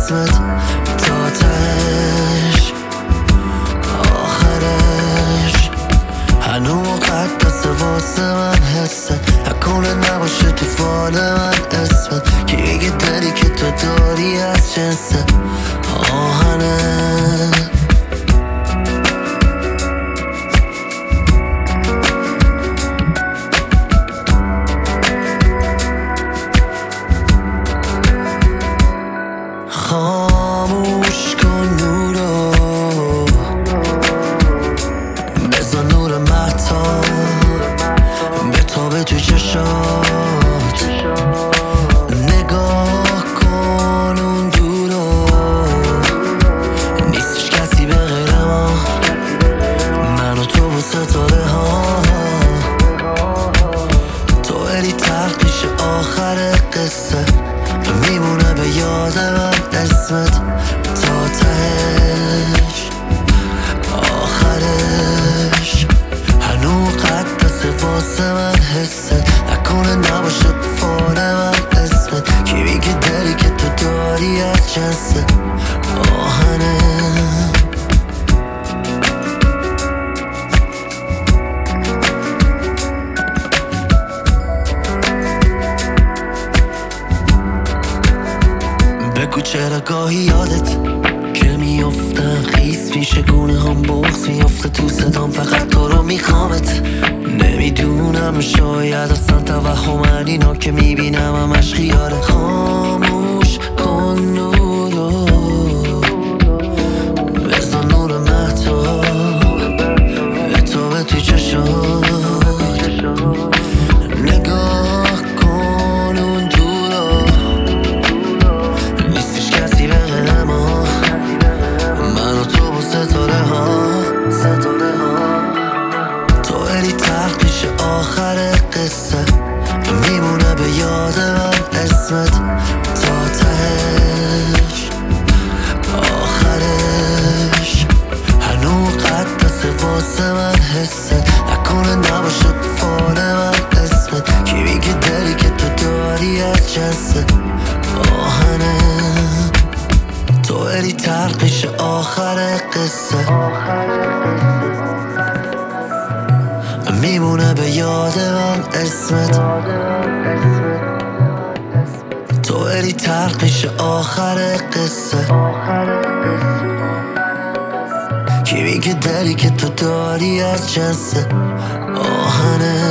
اسمت تا تهش آخرش هنو مقدس واسه من حست نکنه نباشه تو فال من اسمت که میگه داری که تو داری از جنس آهنه خاموش کن نورو بزن نور مهتاب بتابه تو چشات نگاه کن اون دورو نیستش کسی به غیر ما من و تو و ستاره ها تو الی تلخیش آخر قصه میمونه به یاد من اسمت تا تهش آخرش هنو مقدسه واسه من حست نکنه نباشه فال من اسمت کی میگه داری که تو داری از جنس آهنه بگو چرا گاهی یادت که میافتم خیس میشه گونه هم بغض میافته تو صدام فقط تو رو میخوامت نمیدونم شاید اصلا توهم اینا که میبینم همش خیاره خاموش کن نورو بزن نور مهتاب بتابه توی چشات نگاه کن اون دورا نیستش کسی به غیر ما من و تو و ستاره ها تو الی تلخیش آخر قصه میمونه به یاد من اسمت تا تهش آخرش هنو مقدسه واسه من حست نکنه نباشه فال من اسمت کی میگه داری که تو داری از جنس آهنه تو الی تلخیش آخر قصه میمونه به یاد من اسمت تو الی تلخیش آخر قصه کی میگه داری که تو داری از جنس آهنه